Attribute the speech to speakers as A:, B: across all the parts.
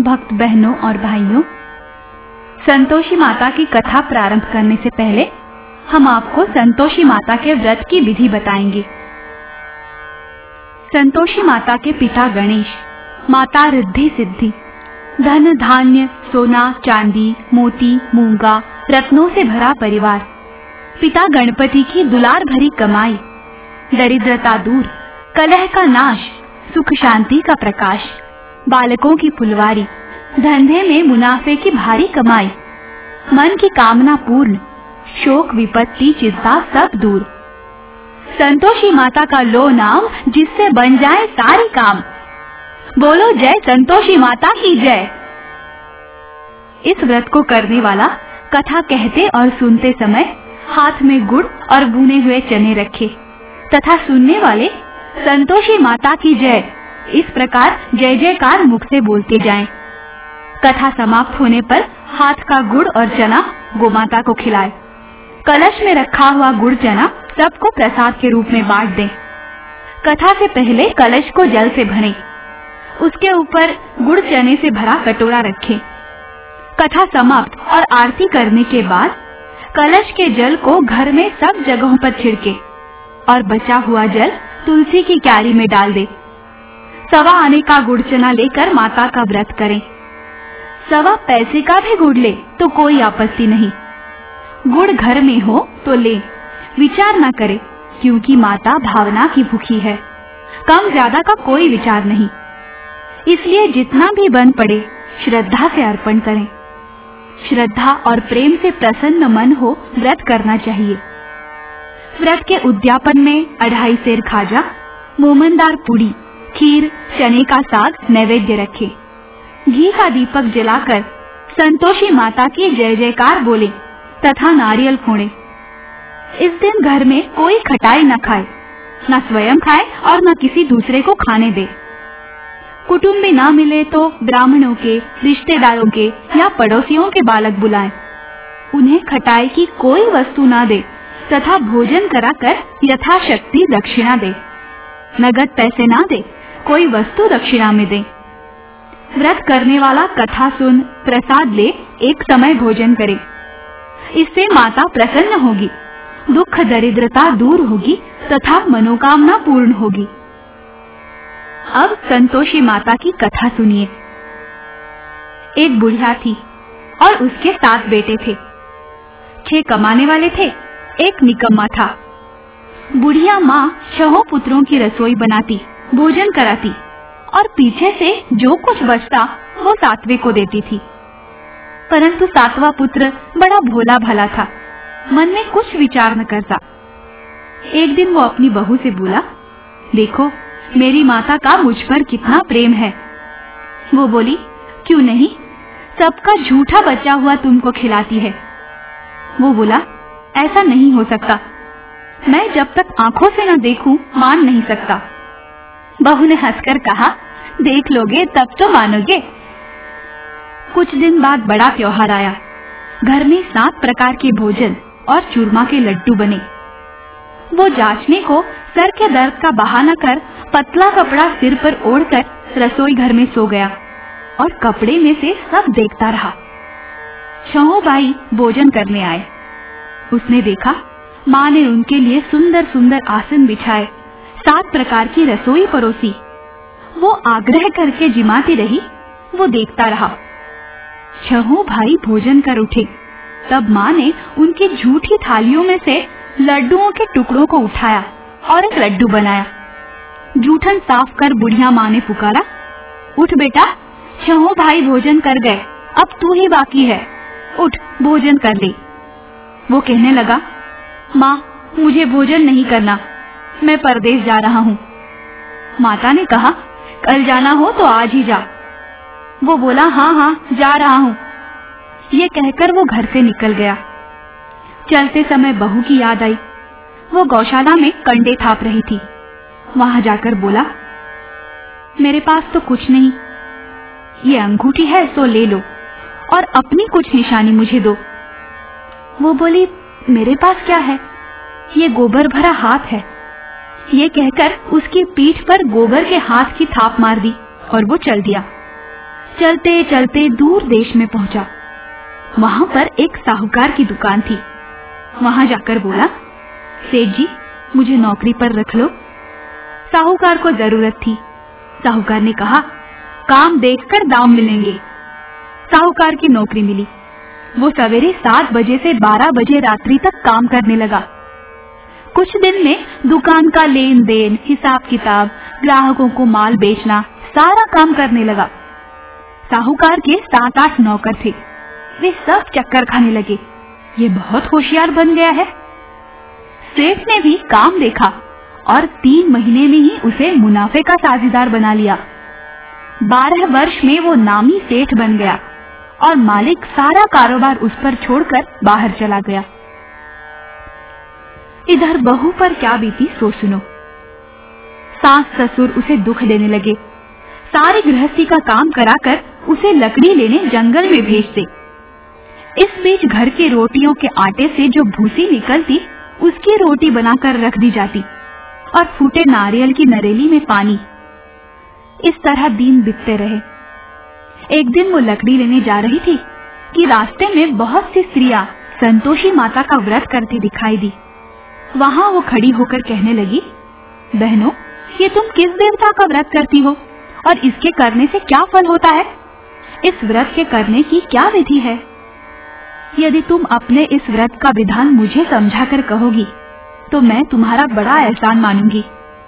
A: भक्त बहनों और भाइयों, संतोषी माता की कथा प्रारंभ करने से पहले हम आपको संतोषी माता के व्रत की विधि बताएंगे। संतोषी माता के पिता गणेश, माता रिद्धि सिद्धि, धन धान्य सोना चांदी मोती मूंगा रत्नों से भरा परिवार, पिता गणपति की दुलार भरी कमाई, दरिद्रता दूर, कलह का नाश, सुख शांति का प्रकाश, बालकों की फुलवारी, धंधे में मुनाफे की भारी कमाई, मन की कामना पूर्ण, शोक विपत्ति चिंता सब दूर। संतोषी माता का लो नाम, जिससे बन जाए सारी काम। बोलो जय संतोषी माता की जय। इस व्रत को करने वाला कथा कहते और सुनते समय हाथ में गुड़ और भुने हुए चने रखे तथा सुनने वाले संतोषी माता की जय इस प्रकार जय जयकार मुख से बोलते जाएं। कथा समाप्त होने पर हाथ का गुड़ और चना गोमाता को खिलाए। कलश में रखा हुआ गुड़ चना सबको प्रसाद के रूप में बांट दें। कथा से पहले कलश को जल से भरें, उसके ऊपर गुड़ चने से भरा कटोरा रखें। कथा समाप्त और आरती करने के बाद कलश के जल को घर में सब जगहों पर छिड़के और बचा हुआ जल तुलसी की क्यारी में डाल दे। सवा आने का गुड़ चना लेकर माता का व्रत करें। सवा पैसे का भी गुड़ ले तो कोई आपत्ति नहीं। गुड़ घर में हो तो ले, विचार न करे, क्योंकि माता भावना की भूखी है। कम ज्यादा का कोई विचार नहीं, इसलिए जितना भी बन पड़े श्रद्धा से अर्पण करें। श्रद्धा और प्रेम से प्रसन्न मन हो व्रत करना चाहिए। व्रत के उद्यापन में 2.5 सेर खाजा, मोमनदार पूड़ी, खीर, चने का साग नैवेद्य रखें। घी का दीपक जलाकर संतोषी माता की जय जयकार बोले तथा नारियल फोड़े। इस दिन घर में कोई खटाई न खाए, न स्वयं खाए और न किसी दूसरे को खाने दे। कुटुंबी न मिले तो ब्राह्मणों के, रिश्तेदारों के या पड़ोसियों के बालक बुलाएं। उन्हें खटाई की कोई वस्तु न दे तथा भोजन कराकर यथाशक्ति दक्षिणा दे। नगद पैसे ना दे, कोई वस्तु दक्षिणा में दे। व्रत करने वाला कथा सुन प्रसाद ले एक समय भोजन करे। इससे माता प्रसन्न होगी, दुख दरिद्रता दूर होगी तथा मनोकामना पूर्ण होगी। अब संतोषी माता की कथा सुनिए। एक बुढ़िया थी और उसके 7 बेटे थे। 6 कमाने वाले थे, एक निकम्मा था। बुढ़िया माँ 6 पुत्रों की रसोई बनाती, भोजन कराती और पीछे से जो कुछ बचता वो 7वें को देती थी। परंतु 7वां पुत्र बड़ा भोला भाला था, मन में कुछ विचार न करता। एक दिन वो अपनी बहू से बोला, देखो मेरी माता का मुझ पर कितना प्रेम है। वो बोली, क्यों नहीं, सबका झूठा बचा हुआ तुमको खिलाती है। वो बोला, ऐसा नहीं हो सकता, मैं जब तक आंखों से न देखूं मान नहीं सकता। बहू ने हंसकर कहा, देख लोगे तब तो मानोगे। कुछ दिन बाद बड़ा त्योहार आया। घर में 7 प्रकार के भोजन और चूरमा के लड्डू बने। वो जांचने को सर के दर्द का बहाना कर पतला कपड़ा सिर पर ओढ़कर रसोई घर में सो गया और कपड़े में से सब देखता रहा। 6 भाई भोजन करने आए। उसने देखा माँ ने उनके लिए सुंदर सुंदर आसन बिछाए, 7 प्रकार की रसोई परोसी। वो आग्रह करके जिमाती रही, वो देखता रहा। 6 भाई भोजन कर उठे, तब माँ ने उनकी झूठी थालियों में से लड्डुओं के टुकड़ों को उठाया और एक लड्डू बनाया। जूठन साफ कर बुढ़िया माँ ने पुकारा, उठ बेटा, 6 भाई भोजन कर गए, अब तू ही बाकी है, उठ भोजन कर ले। वो कहने लगा, माँ मुझे भोजन नहीं करना, मैं परदेश जा रहा हूँ। माता ने कहा, कल जाना हो तो आज ही जा। वो बोला, हाँ हाँ जा रहा हूँ। ये कहकर वो घर से निकल गया। चलते समय बहू की याद आई। वो गौशाला में कंडे थाप रही थी। वहां जाकर बोला, मेरे पास तो कुछ नहीं, ये अंगूठी है सो ले लो और अपनी कुछ निशानी मुझे दो। वो बोली, मेरे पास क्या है, ये गोबर भरा हाथ है। ये कहकर उसकी पीठ पर गोबर के हाथ की थाप मार दी और वो चल दिया। चलते चलते दूर देश में पहुंचा। वहां पर एक साहूकार की दुकान थी। वहां जाकर बोला, सेठ जी, मुझे नौकरी पर रख लो। साहूकार को जरूरत थी। साहूकार ने कहा, काम देखकर दाम मिलेंगे। साहूकार की नौकरी मिली। वो सवेरे 7 बजे से 12 बजे रात्रि तक काम करने लगा। कुछ दिन में दुकान का लेन देन, हिसाब किताब, ग्राहकों को माल बेचना, सारा काम करने लगा। साहूकार के 7-8 नौकर थे। वे सब चक्कर खाने लगे। ये बहुत होशियार बन गया है। सेठ ने भी काम देखा और 3 महीने में ही उसे मुनाफे का साझेदार बना लिया। 12 वर्ष में वो नामी सेठ बन गया और मालिक सारा कारोबार उस पर छोड़कर बाहर चला गया। इधर बहू पर क्या बीती सो सुनो। सास ससुर उसे दुख देने लगे। सारी गृहस्थी का काम कराकर उसे लकड़ी लेने जंगल में भेजते। इस बीच घर के रोटियों के आटे से जो भूसी निकलती, उसकी रोटी बनाकर रख दी जाती और फूटे नारियल की नरेली में पानी। इस तरह दिन बीतते रहे। एक दिन वो लकड़ी लेने जा रही थी कि रास्ते में बहुत सी स्त्रियां संतोषी माता का व्रत करती दिखाई दी। वहां वो खड़ी होकर कहने लगी, बहनों, ये तुम किस देवता का व्रत करती हो और इसके करने से क्या फल होता है? इस व्रत के करने की क्या विधि है? यदि तुम अपने इस व्रत का विधान मुझे समझाकर कहोगी तो मैं तुम्हारा बड़ा एहसान मानूंगी।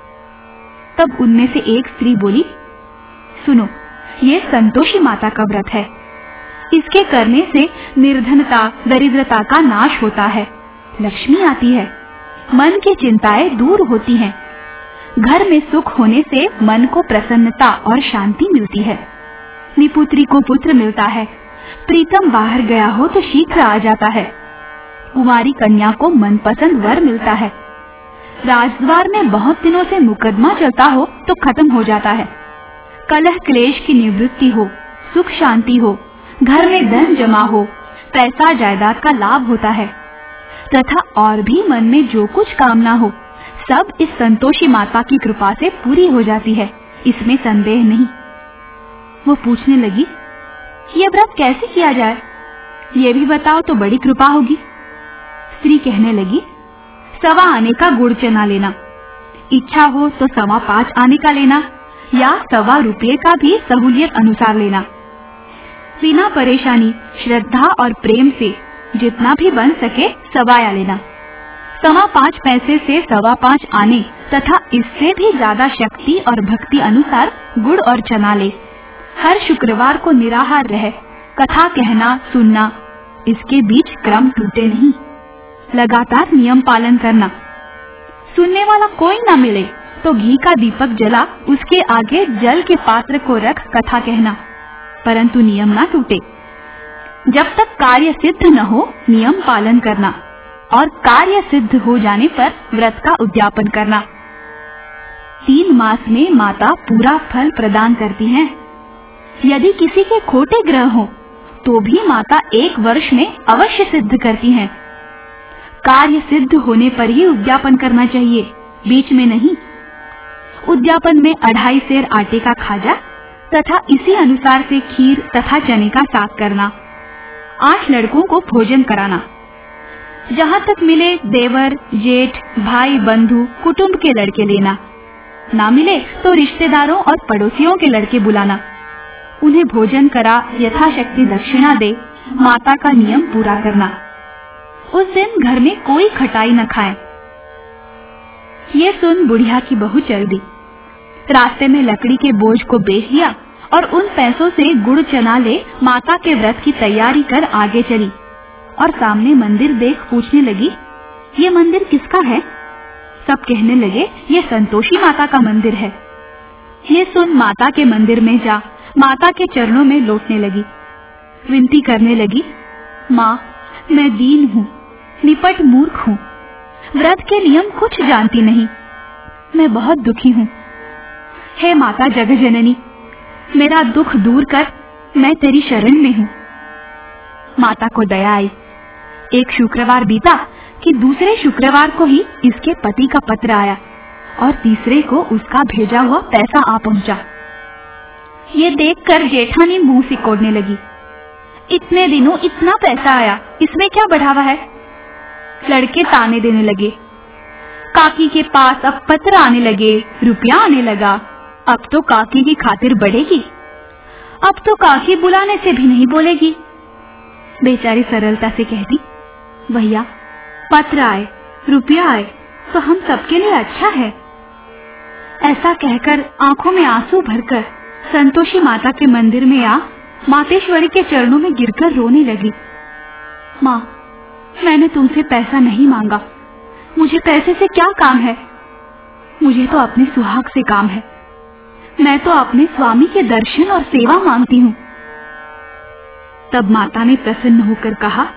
A: तब उनमें से एक स्त्री बोली, सुनो, ये संतोषी माता का व्रत है। इसके करने से निर्धनता, दरिद्रता का नाश होता है, लक्ष्मी आती है, मन की चिंताएं दूर होती हैं, घर में सुख होने से मन को प्रसन्नता और शांति मिलती है, निपुत्री को पुत्र मिलता है, प्रीतम बाहर गया हो तो शीघ्र आ जाता है, कुंवारी कन्या को मनपसंद वर मिलता है, राजद्वार में बहुत दिनों से मुकदमा चलता हो तो खत्म हो जाता है, कलह क्लेश की निवृत्ति हो, सुख शांति हो, घर में धन जमा हो, पैसा जायदाद का लाभ होता है, तथा और भी मन में जो कुछ कामना हो सब इस संतोषी माता की कृपा से पूरी हो जाती है, इसमें संदेह नहीं। वो पूछने लगी, ये व्रत कैसे किया जाए? ये भी बताओ तो बड़ी कृपा होगी। स्त्री कहने लगी, 1.25 आने का गुड़ चना लेना, इच्छा हो तो 5.25 आने का लेना या 1.25 रुपये का भी सहूलियत अनुसार लेना। बिना परेशानी, श्रद्धा और प्रेम से जितना भी बन सके 1.25 लेना। 5.25 पैसे से 5.25 आने तथा इससे भी ज्यादा शक्ति और भक्ति अनुसार गुड़ और चना ले। हर शुक्रवार को निराहार रह, कथा कहना सुनना, इसके बीच क्रम टूटे नहीं, लगातार नियम पालन करना। सुनने वाला कोई न मिले तो घी का दीपक जला उसके आगे जल के पात्र को रख कथा कहना, परंतु नियम ना टूटे। जब तक कार्य सिद्ध न हो नियम पालन करना और कार्य सिद्ध हो जाने पर व्रत का उद्यापन करना। 3 मास में माता पूरा फल प्रदान करती हैं। यदि किसी के खोटे ग्रह हो तो भी माता 1 वर्ष में अवश्य सिद्ध करती हैं। कार्य सिद्ध होने पर ही उद्यापन करना चाहिए, बीच में नहीं। उद्यापन में 2.5 सेर आटे का खाजा तथा इसी अनुसार से खीर तथा चने का साग करना। 8 लड़कों को भोजन कराना। जहाँ तक मिले देवर, जेठ, भाई, बंधु, कुटुंब के लड़के लेना। ना मिले तो रिश्तेदारों और पड़ोसियों के लड़के बुलाना। उन्हें भोजन करा, यथाशक्ति दक्षिणा दे, माता का नियम पूरा करना। उस दिन घर में कोई खटाई न खाए। ये सुन बुढ़िया की बहू चल दी। रास्ते में लकड़ी के बोझ को बेच दिया और उन पैसों से गुड़ चना ले माता के व्रत की तैयारी कर आगे चली और सामने मंदिर देख पूछने लगी, ये मंदिर किसका है? सब कहने लगे, ये संतोषी माता का मंदिर है। ये सुन माता के मंदिर में जा माता के चरणों में लौटने लगी। विनती करने लगी, माँ, मैं दीन हूँ, निपट मूर्ख हूँ, व्रत के नियम कुछ जानती नहीं, मैं बहुत दुखी हूँ। हे माता जगत जननी, मेरा दुख दूर कर, मैं तेरी शरण में हूँ। माता को दया आई। एक शुक्रवार बीता कि दूसरे शुक्रवार को ही इसके पति का पत्र आया और तीसरे को उसका भेजा हुआ पैसा आ पहुंचा। ये देखकर जेठानी मुंह सिकोड़ने लगी। इतने दिनों इतना पैसा आया, इसमें क्या बढ़ावा है? लड़के ताने देने लगे। काकी के पास अब पत्र आने लगे, रुपया आने लगा। अब तो काकी की खातिर बढ़ेगी। अब तो काकी बुलाने से भी नहीं बोलेगी। बेचारी सरलता से कहती, भैया पत्र आए, रुपया आए तो हम सबके लिए अच्छा है। ऐसा कहकर आंखों में आंसू भरकर संतोषी माता के मंदिर में आ मातेश्वरी के चरणों में गिरकर रोने लगी। माँ, मैंने तुमसे पैसा नहीं मांगा, मुझे पैसे से क्या काम है? मुझे तो अपने सुहाग से काम है। मैं तो अपने स्वामी के दर्शन और सेवा मांगती हूँ। तब माता ने प्रसन्न होकर कहा,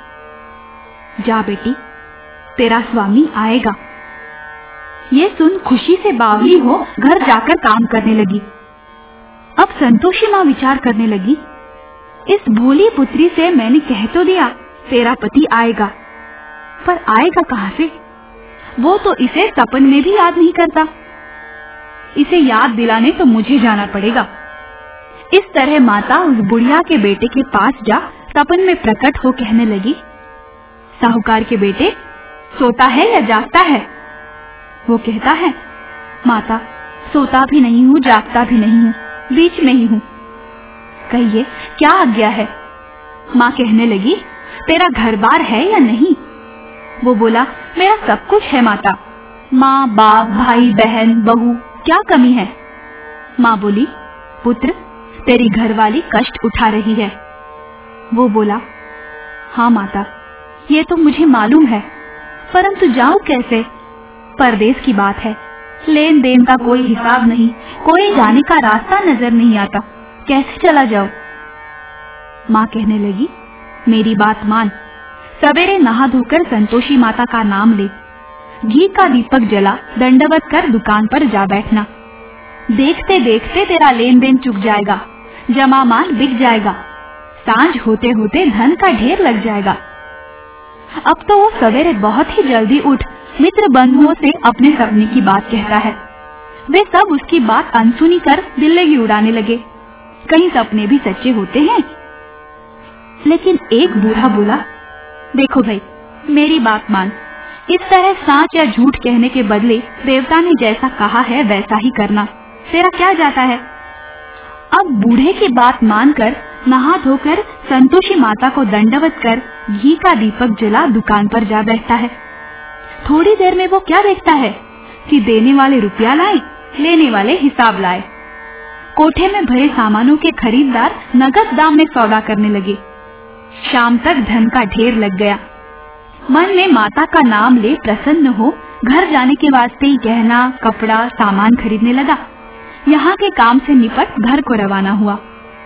A: जा बेटी, तेरा स्वामी आएगा। ये सुन खुशी से बावली हो घर जाकर काम करने लगी। अब संतोषी माँ विचार करने लगी, इस भोली पुत्री से मैंने कह तो दिया तेरा पति आएगा, पर आएगा कहाँ से? वो तो इसे सपन में भी याद नहीं करता। इसे याद दिलाने तो मुझे जाना पड़ेगा। इस तरह माता उस बुढ़िया के बेटे के पास जा सपन में प्रकट हो कहने लगी, साहूकार के बेटे, सोता है या जागता है? वो कहता है, माता सोता भी नहीं हूँ, जागता भी नहीं हूँ, बीच में ही हूँ। कहिए क्या आज्ञा है? माँ कहने लगी, तेरा घर बार है या नहीं? वो बोला, मेरा सब कुछ है माता, माँ बाप भाई बहन बहू, क्या कमी है? माँ बोली, पुत्र तेरी घरवाली कष्ट उठा रही है। वो बोला, हाँ माता, ये तो मुझे मालूम है, परंतु जाऊं कैसे? परदेश की बात है, लेन देन का कोई हिसाब नहीं, कोई जाने का रास्ता नजर नहीं आता, कैसे चला जाऊं? माँ कहने लगी, मेरी बात मान, सवेरे नहा धोकर संतोषी माता का नाम ले, घी का दीपक जला दंडवत कर दुकान पर जा बैठना। देखते देखते तेरा लेन देन चुक जाएगा, जमा माल बिक जाएगा, सांझ होते होते धन का ढेर लग जाएगा। अब तो वो सवेरे बहुत ही जल्दी उठ मित्र बंधुओं से अपने सपने की बात कहता है। वे सब उसकी बात अनसुनी कर दिल्लगी उड़ाने लगे। कहीं सपने भी सच्चे होते हैं। लेकिन एक बूढ़ा बोला, देखो भाई, मेरी बात मान, इस तरह साच या झूठ कहने के बदले देवता ने जैसा कहा है वैसा ही करना, तेरा क्या जाता है? अब बूढ़े की बात मानकर नहा धोकर संतोषी माता को दंडवत कर घी का दीपक जला दुकान पर जा बैठता है। थोड़ी देर में वो क्या देखता है कि देने वाले रुपया लाए, लेने वाले हिसाब लाए। कोठे में भरे सामानों के खरीदार नगद दाम में सौदा करने लगे। शाम तक धन का ढेर लग गया। मन में माता का नाम ले प्रसन्न हो घर जाने के वास्ते ही गहना कपड़ा सामान खरीदने लगा। यहाँ के काम से निपट घर को रवाना हुआ।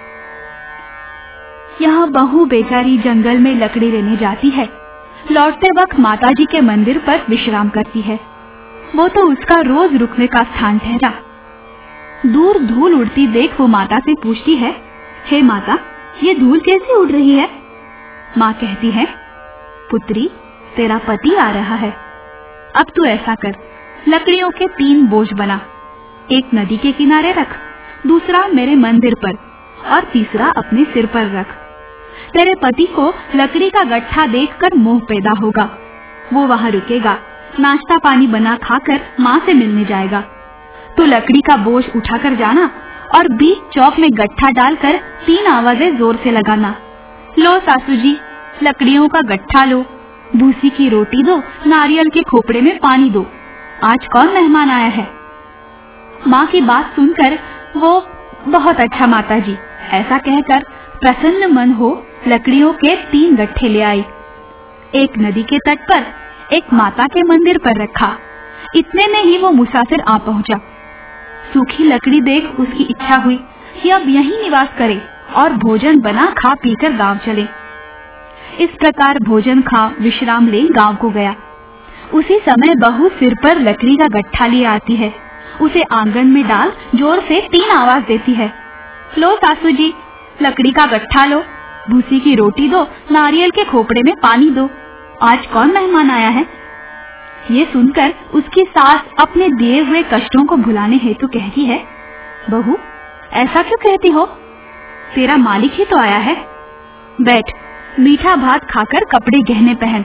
A: यहाँ बहू बेचारी जंगल में लकड़ी लेने जाती है। लौटते वक्त माताजी के मंदिर पर विश्राम करती है। वो तो उसका रोज रुकने का स्थान ठहरा। दूर धूल उड़ती देख वो माता से पूछती है, हे माता, ये धूल कैसे उड़ रही है? माँ कहती है, पुत्री, तेरा पति आ रहा है। अब तू ऐसा कर, लकड़ियों के 3 बोझ बना, एक नदी के किनारे रख, दूसरा मेरे मंदिर पर और तीसरा अपने सिर पर रख। तेरे पति को लकड़ी का गट्ठा देखकर मोह पैदा होगा। वो वहाँ रुकेगा, नाश्ता पानी बना खाकर माँ से मिलने जाएगा। तो लकड़ी का बोझ उठाकर जाना और बीच चौक में गट्ठा डालकर 3 आवाजें जोर से लगाना, लो सासू जी, लकड़ियों का गट्ठा लो, भूसी की रोटी दो, नारियल के खोपड़े में पानी दो, आज कौन मेहमान आया है? माँ की बात सुनकर वो, बहुत अच्छा माता जी, ऐसा कहकर प्रसन्न मन हो लकड़ियों के 3 गट्ठे ले आई। एक नदी के तट पर, एक माता के मंदिर पर रखा। इतने में ही वो मुसाफिर आ पहुंचा। सूखी लकड़ी देख उसकी इच्छा हुई कि अब यहीं निवास करे और भोजन बना खा पीकर गांव चले। इस प्रकार भोजन खा विश्राम ले गांव को गया। उसी समय बहू सिर पर लकड़ी का गट्ठा लिए आती है। उसे आंगन में डाल जोर से 3 आवाज देती है, लो सासू जी, लकड़ी का गट्ठा लो, भूसी की रोटी दो, नारियल के खोपड़े में पानी दो, आज कौन मेहमान आया है? ये सुनकर उसकी सास अपने दिए हुए कष्टों को भुलाने हेतु कहती है, बहू, ऐसा क्यों कहती हो? तेरा मालिक ही तो आया है। बैठ, मीठा भात खाकर कपड़े गहने पहन।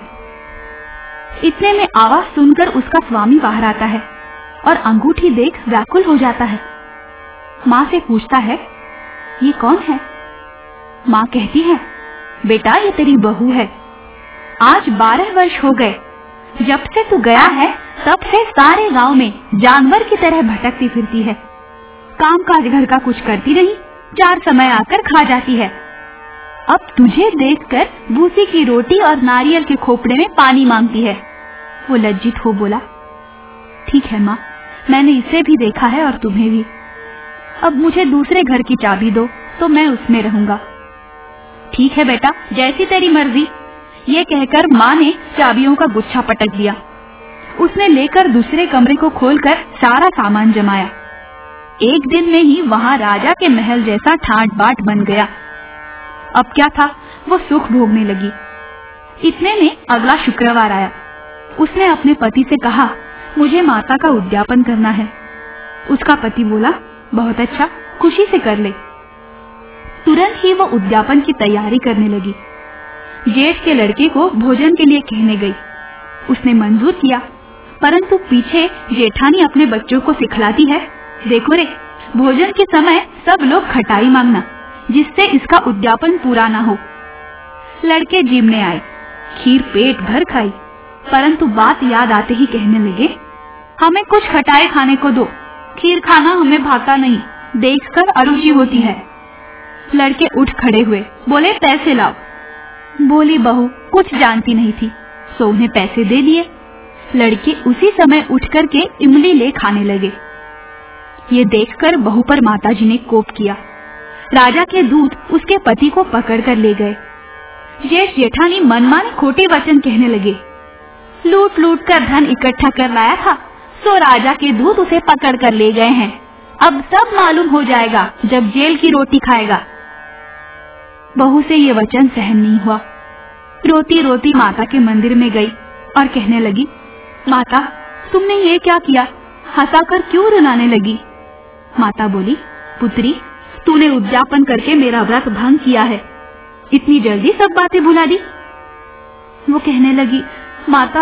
A: इतने में आवाज सुनकर उसका स्वामी बाहर आता है और अंगूठी देख व्याकुल हो जाता है। माँ से पूछता है, ये कौन है? माँ कहती है, बेटा ये तेरी बहू है। आज 12 वर्ष हो गए। जब से तू गया है तब से सारे गांव में जानवर की तरह भटकती फिरती है। काम काज घर का कुछ करती नहीं, 4 समय आकर खा जाती है। अब तुझे देखकर भूसी की रोटी और नारियल के खोपड़े में पानी मांगती है। वो लज्जित हो बोला, ठीक है माँ, मैंने इसे भी देखा है और तुम्हें भी। अब मुझे दूसरे घर की चाबी दो तो मैं उसमें रहूंगा। ठीक है बेटा, जैसी तेरी मर्जी। ये कहकर माँ ने चाबियों का गुच्छा पटक दिया। उसने लेकर दूसरे कमरे को खोलकर सारा सामान जमाया। एक दिन में ही वहाँ राजा के महल जैसा ठाट बाट बन गया। अब क्या था, वो सुख भोगने लगी। इतने में अगला शुक्रवार आया। उसने अपने पति से कहा, मुझे माता का उद्यापन करना है। उसका पति बोला, बहुत अच्छा, खुशी से कर ले। तुरंत ही वो उद्यापन की तैयारी करने लगी। जेठ के लड़के को भोजन के लिए कहने गई। उसने मंजूर किया, परंतु पीछे जेठानी अपने बच्चों को सिखलाती है, देखो रे, भोजन के समय सब लोग खटाई मांगना, जिससे इसका उद्यापन पूरा ना हो। लड़के जिमने आए, खीर पेट भर खाई, परंतु बात याद आते ही कहने लगे, हमें कुछ खटाई खाने को दो, खीर खाना हमें भाता नहीं, देखकर अरुचि होती है। लड़के उठ खड़े हुए, बोले पैसे लाओ। बोली बहू कुछ जानती नहीं थी, सो उन्हें पैसे दे दिए। लड़के उसी समय उठ कर के इमली ले खाने लगे। ये देखकर बहू पर माताजी ने कोप किया। राजा के दूत उसके पति को पकड़कर ले गए। जेठ जेठानी मनमाने खोटे वचन कहने लगे। लूट लूट कर धन इकट्ठा कर लाया था, सो राजा के दूत उसे पकड़ कर ले गए हैं। अब सब मालूम हो जाएगा जब जेल की रोटी खाएगा। बहू से ये वचन सहन नहीं हुआ। रोती रोती माता के मंदिर में गई और कहने लगी, माता तुमने ये क्या किया, हंसाकर क्यों रुलाने लगी? माता बोली, पुत्री तूने उद्यापन करके मेरा व्रत भंग किया है, इतनी जल्दी सब बातें भुला दी। वो कहने लगी, माता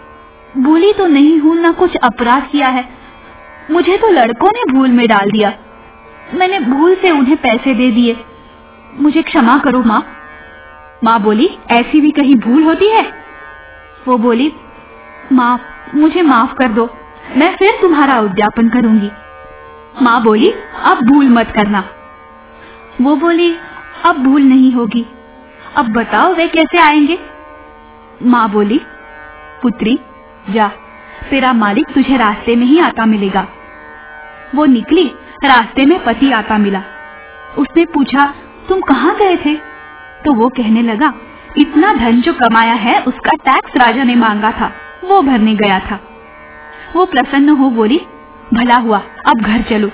A: भूली तो नहीं हूँ, ना कुछ अपराध किया है, मुझे तो लड़कों ने भूल में डाल दिया, मैंने भूल से उन्हें पैसे दे दिए, मुझे क्षमा करो माँ। माँ बोली, ऐसी भी कहीं भूल होती है? वो बोली, माँ मुझे माफ कर दो, मैं फिर तुम्हारा उद्यापन करूंगी। माँ बोली, अब भूल मत करना। वो बोली, अब भूल नहीं होगी, अब बताओ वे कैसे आएंगे? माँ बोली, पुत्री जा, तेरा मालिक तुझे रास्ते में ही आता मिलेगा। वो निकली, रास्ते में पति आता मिला। उसने पूछा, तुम कहाँ गए थे? तो वो कहने लगा, इतना धन जो कमाया है उसका टैक्स राजा ने मांगा था, वो भरने गया था। वो प्रसन्न हो बोली, भला हुआ, अब घर चलो।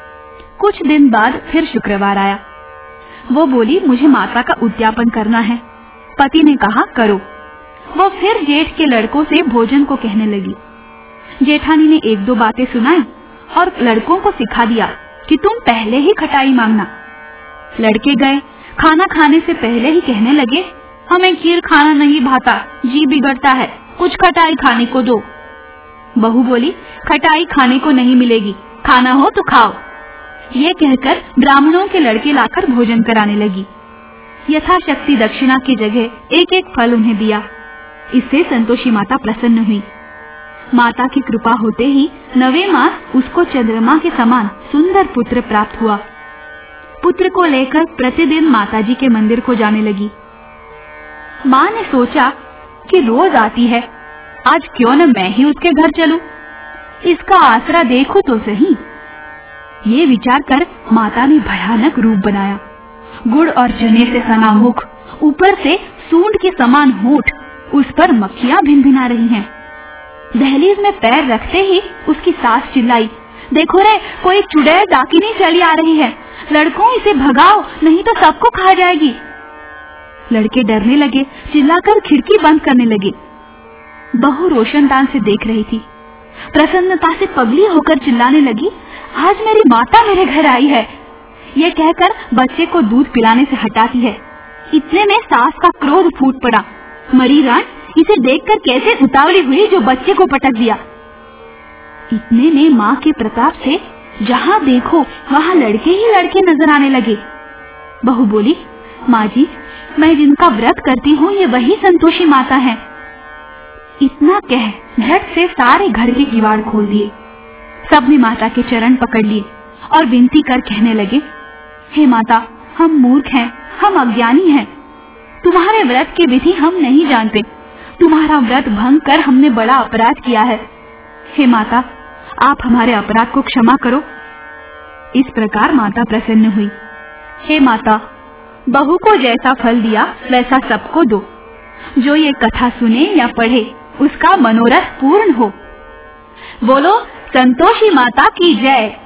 A: कुछ दिन बाद फिर शुक्रवार आया। वो बोली, मुझे माता का उद्यापन करना है। पति ने कहा, करो। वो फिर जेठ के लड़कों से भोजन को कहने लगी। जेठानी ने 1-2 बातें सुनाई और लड़कों को सिखा दिया कि तुम पहले ही खटाई मांगना। लड़के गए, खाना खाने से पहले ही कहने लगे, हमें खीर खाना नहीं भाता, जी बिगड़ता है, कुछ खटाई खाने को दो। बहू बोली, खटाई खाने को नहीं मिलेगी, खाना हो तो खाओ। ये कहकर ब्राह्मणों के लड़के लाकर भोजन कराने लगी। यथाशक्ति दक्षिणा की जगह 1-1 फल उन्हें दिया। इससे संतोषी माता प्रसन्न हुई। माता की कृपा होते ही 9वें मास उसको चंद्रमा के समान सुंदर पुत्र प्राप्त हुआ। पुत्र को लेकर प्रतिदिन माताजी के मंदिर को जाने लगी। माँ ने सोचा कि रोज आती है, आज क्यों न मैं ही उसके घर चलूं, इसका आसरा देखो तो सही। ये विचार कर माता ने भयानक रूप बनाया। गुड़ और चने से सना मुख, ऊपर से सूंड के समान होंठ, उस पर मक्खियां भिनभिना रही हैं। दहलीज में पैर रखते ही उसकी सास चिल्लाई, देखो रे, कोई चुड़ैल डाकिनी चली आ रही है, लड़कों इसे भगाओ, नहीं तो सबको खा जाएगी। लड़के डरने लगे, चिल्लाकर खिड़की बंद करने लगे। बहू रोशनदान से देख रही थी। प्रसन्नता से पगली होकर चिल्लाने लगी, आज मेरी माता मेरे घर आई है। ये कहकर बच्चे को दूध पिलाने से हटाती है। इतने में सास का क्रोध फूट पड़ा। मरी रान इसे देखकर कैसे उतावली हुई जो बच्चे को पटक दिया। इतने में माँ के प्रताप से जहाँ देखो वहाँ लड़के ही लड़के नजर आने लगे। बहू बोली, माँ जी, मैं जिनका व्रत करती हूँ ये वही संतोषी माता है। इतना कह झट से सारे घर के किवाड़ खोल दिए। सबने माता के चरण पकड़ लिए और विनती कर कहने लगे, हे माता, हम मूर्ख हैं, हम अज्ञानी हैं। तुम्हारे व्रत की विधि हम नहीं जानते। तुम्हारा व्रत भंग कर हमने बड़ा अपराध किया है। हे माता, आप हमारे अपराध को क्षमा करो। इस प्रकार माता प्रसन्न हुई। हे माता, बहू को जैसा फल दिया वैसा सबको दो। जो ये कथा सुने या पढ़े उसका मनोरथ पूर्ण हो। बोलो संतोषी माता की जय।